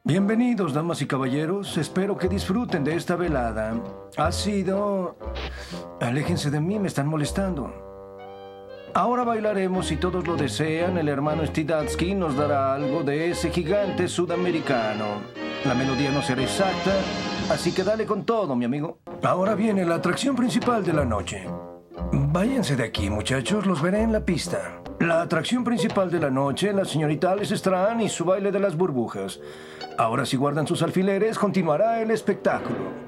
Bienvenidos, damas y caballeros. Espero que disfruten de esta velada. Ha sido... Aléjense de mí, me están molestando. Ahora bailaremos, si todos lo desean. El hermano Stidatsky nos dará algo de ese gigante sudamericano. La melodía no será exacta, así que dale con todo, mi amigo. Ahora viene la atracción principal de la noche. Váyanse de aquí, muchachos, los veré en la pista. La atracción principal de la noche, la señorita Alice Strand y su baile de las burbujas. Ahora, si guardan sus alfileres, continuará el espectáculo.